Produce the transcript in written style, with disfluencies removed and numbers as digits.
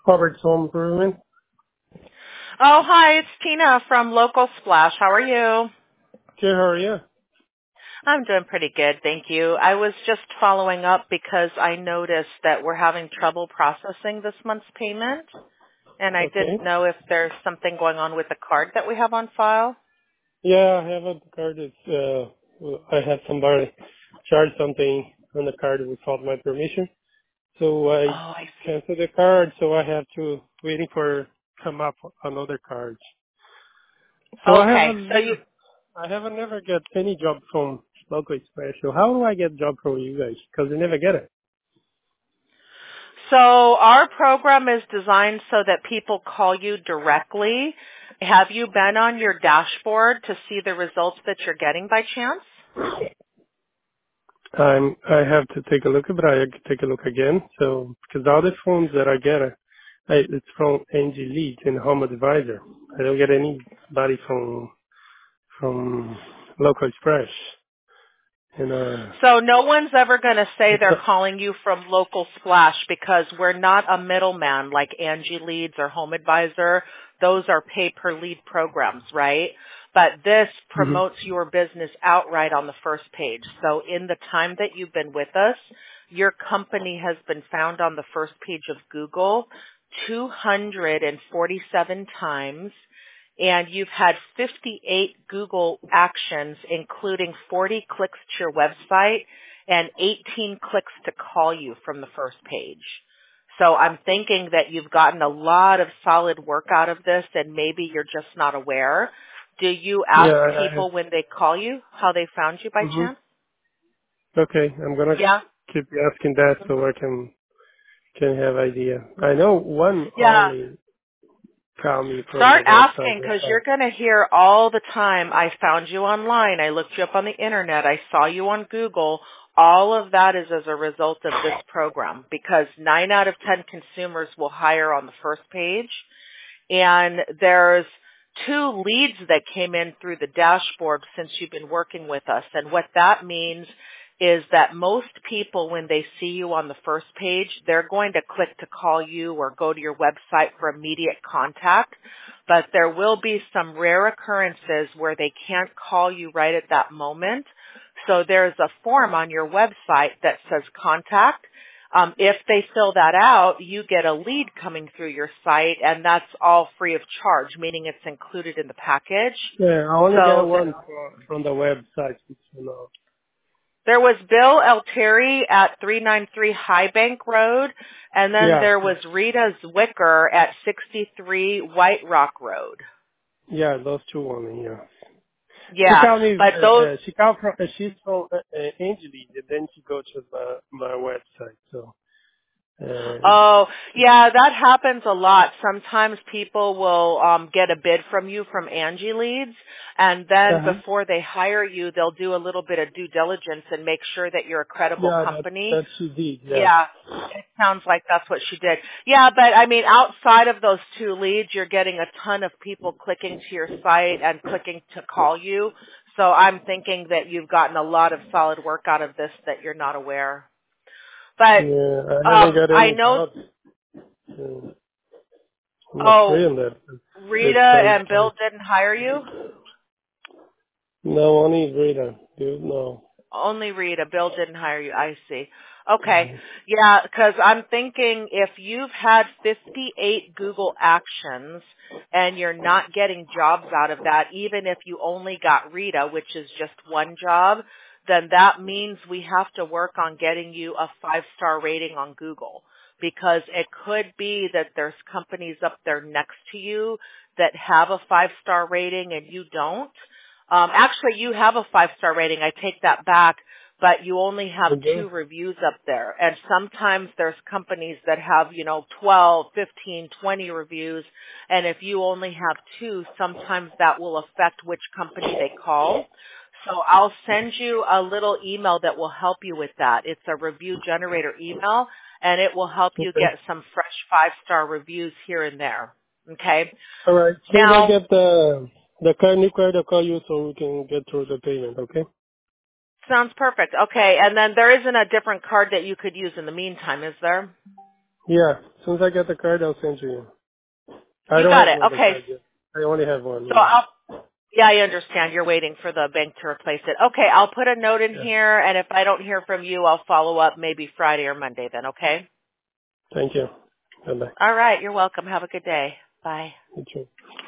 Robert's Home Improvement. Oh, hi, it's Tina from Local Splash. How are you? Good, how are you? I'm doing pretty good, thank you. I was just following up because I noticed that we're having trouble processing this month's payment, and I Okay. didn't know if there's something going on with the card that we have on file. Yeah, I have a card. I had somebody charge something on the card without my permission. So Oh, I I see. canceled the card, so I have to waiting for come up another card. So Okay, so you, I haven't never get any job from Local Special. How do I get job from you guys? Because I never get it. so our program is designed so that people call you directly. Have you been on your dashboard to see the results that you're getting by chance? I have to take a look, but I can take a look again. So because all the phones that I get, it's from NG Leads and Home Advisor. I don't get anybody from Local Express. And So no one's ever going to say it's they're calling you from Local Splash because we're not a middleman like Angie Leads or Home Advisor. Those are pay-per-lead programs, right? But this mhm. promotes your business outright on the first page. So in the time that you've been with us, your company has been found on the first page of Google 247 times, and you've had 58 Google actions, including 40 clicks to your website and 18 clicks to call you from the first page. So I'm thinking that you've gotten a lot of solid work out of this, and maybe you're just not aware. Do you ask Yeah, people when they call you how they found you by mhm. chance? Okay, I'm gonna Yeah. keep asking that so I can have idea. I know one Yeah. only called me from the Start website. asking because you're going to hear all the time, I found you online, I looked you up on the internet, I saw you on Google. All of that is as a result of this program because 9 out of 10 consumers will hire on the first page, and there's 2 leads that came in through the dashboard since you've been working with us. And what that means is that most people, when they see you on the first page, they're going to click to call you or go to your website for immediate contact. But there will be some rare occurrences where they can't call you right at that moment. So there's a form on your website that says contact. If they fill that out, you get a lead coming through your site, and that's all free of charge, meaning it's included in the package. Yeah, I only get So one from the website. You know. there was Bill Altieri at 393 High Bank Road, and then Yeah. there was Rita Zwicker at 63 White Rock Road. Yeah, those two only. Yeah. She Yeah, called me. but those She called from. She's from Angeles, and then she goes to my website. So. Oh, yeah, that happens a lot. Sometimes people will get a bid from you from Angie Leads, and then Uh-huh. before they hire you, they'll do a little bit of due diligence and make sure that you're a credible Yeah, company. that she did. Yeah. Yeah, it sounds like that's what she did. Yeah, but I mean, outside of those 2 leads, you're getting a ton of people clicking to your site and clicking to call you. So I'm thinking that you've gotten a lot of solid work out of this that you're not aware. But Yeah, I haven't got I any know. jobs. I'm afraid Oh, of that. Rita It's some. and Bill didn't hire you? No, only Rita. Dude, no. Only Rita. Bill didn't hire you. I see. Okay. Yeah, because I'm thinking if you've had 58 Google actions and you're not getting jobs out of that, even if you only got Rita, which is just one job, then that means we have to work on getting you a 5-star rating on Google. Because it could be that there's companies up there next to you that have a 5-star rating and you don't. Actually, you have a 5-star rating. I take that back, but you only have Okay. 2 reviews up there. And sometimes there's companies that have, 12, 15, 20 reviews. And if you only have 2, sometimes that will affect which company they call. So I'll send you a little email that will help you with that. It's a review generator email, and it will help you Okay. get some fresh 5-star reviews here and there. Okay? All right. As soon as I Now, get new card, I'll call you so we can get through the payment. Okay. sounds perfect. Okay, and then there isn't a different card that you could use in the meantime, is there? Yeah, as soon as I get the card, I'll send you. I You don't got have it. another Okay. card yet. I only have one. So Yeah. yeah, I understand. You're waiting for the bank to replace it. Okay, I'll put a note in Yeah. here, and if I don't hear from you, I'll follow up maybe Friday or Monday then, okay? Thank you. Bye bye. All right. You're welcome. Have a good day. Bye. You too.